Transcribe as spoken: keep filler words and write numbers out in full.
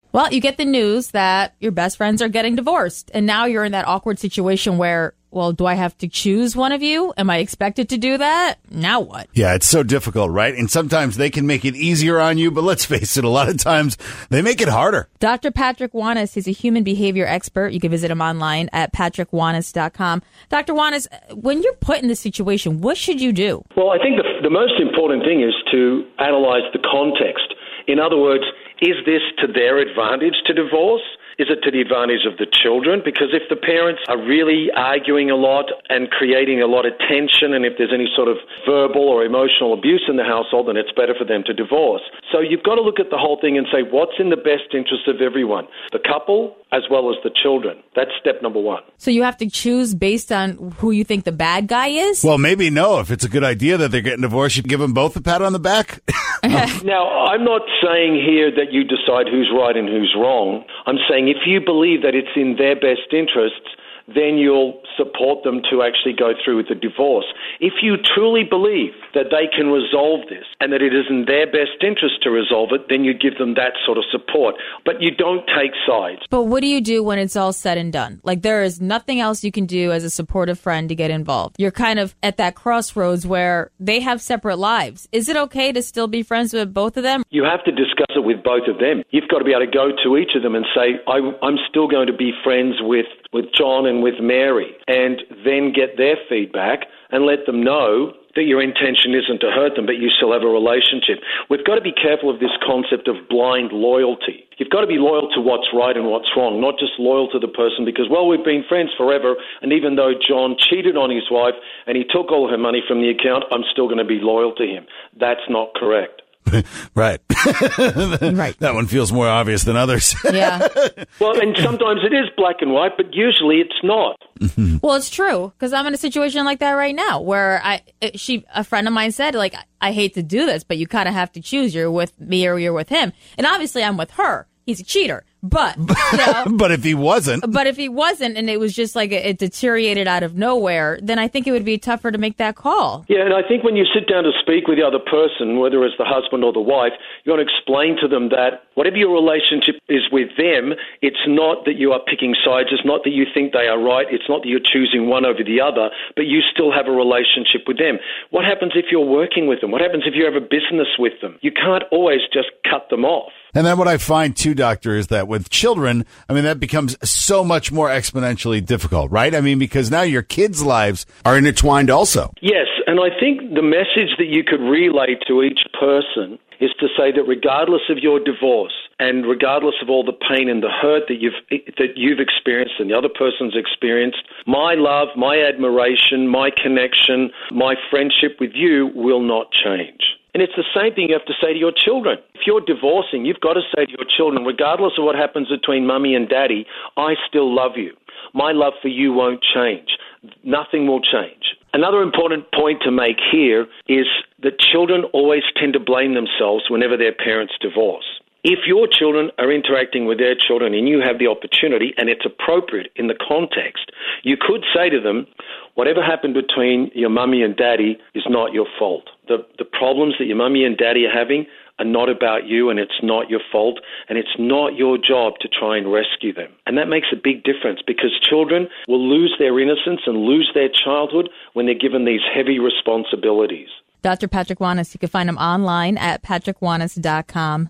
Well, you get the news that your best friends are getting divorced. And now you're in that awkward situation where, well, do I have to choose one of you? Am I expected to do that? Now what? Yeah, it's so difficult, right? And sometimes they can make it easier on you, but let's face it, a lot of times they make it harder. Doctor Patrick Wanis is a human behavior expert. You can visit him online at patrick wanis dot com. Doctor Wanis, when you're put in this situation, what should you do? Well, I think the, the most important thing is to analyze the context. In other words, is this to their advantage to divorce? Is it to the advantage of the children? Because if the parents are really arguing a lot and creating a lot of tension, and if there's any sort of verbal or emotional abuse in the household, then it's better for them to divorce. So you've got to look at the whole thing and say, what's in the best interest of everyone? The couple as well as the children. That's step number one. So you have to choose based on who you think the bad guy is? Well, maybe no. If it's a good idea that they're getting divorced, you give them both a pat on the back. Now, I'm not saying here that you decide who's right and who's wrong. I'm saying if you believe that it's in their best interests, then you'll support them to actually go through with the divorce. If you truly believe that they can resolve this and that it is in their best interest to resolve it, then you give them that sort of support. But you don't take sides. But what do you do when it's all said and done? Like, there is nothing else you can do as a supportive friend to get involved. You're kind of at that crossroads where they have separate lives. Is it okay to still be friends with both of them? You have to discuss it with both of them. You've got to be able to go to each of them and say, I, I'm still going to be friends with, with John and with Mary, and then get their feedback and let them know that your intention isn't to hurt them, but you still have a relationship. We've got to be careful of this concept of blind loyalty. You've got to be loyal to what's right and what's wrong, not just loyal to the person because, well, we've been friends forever, and even though John cheated on his wife and he took all her money from the account, I'm still going to be loyal to him. That's not correct. Right. Right. That one feels more obvious than others. Yeah. Well, and sometimes it is black and white, but usually it's not. Well, it's true, because I'm in a situation like that right now where I, she, a friend of mine said, like, I hate to do this, but you kind of have to choose. You're with me or you're with him. And obviously I'm with her. He's a cheater. But, you know, but if he wasn't, but if he wasn't, and it was just like it, it deteriorated out of nowhere, then I think it would be tougher to make that call. Yeah, and I think when you sit down to speak with the other person, whether it's the husband or the wife, you want to explain to them that whatever your relationship is with them, it's not that you are picking sides, it's not that you think they are right, it's not that you're choosing one over the other, but you still have a relationship with them. What happens if you're working with them? What happens if you have a business with them? You can't always just cut them off. And then what I find, too, Doctor, is that with children, I mean, that becomes so much more exponentially difficult, right? I mean, because now your kids' lives are intertwined also. Yes, and I think the message that you could relay to each person is to say that regardless of your divorce and regardless of all the pain and the hurt that you've that you've experienced and the other person's experienced, my love, my admiration, my connection, my friendship with you will not change. And it's the same thing you have to say to your children. If you're divorcing, you've got to say to your children, regardless of what happens between mummy and daddy, I still love you. My love for you won't change. Nothing will change. Another important point to make here is that children always tend to blame themselves whenever their parents divorce. If your children are interacting with their children and you have the opportunity and it's appropriate in the context, you could say to them, whatever happened between your mummy and daddy is not your fault. The, the problems that your mummy and daddy are having are not about you and it's not your fault and it's not your job to try and rescue them. And that makes a big difference because children will lose their innocence and lose their childhood when they're given these heavy responsibilities. Doctor Patrick Wanis, you can find him online at patrick wanis dot com.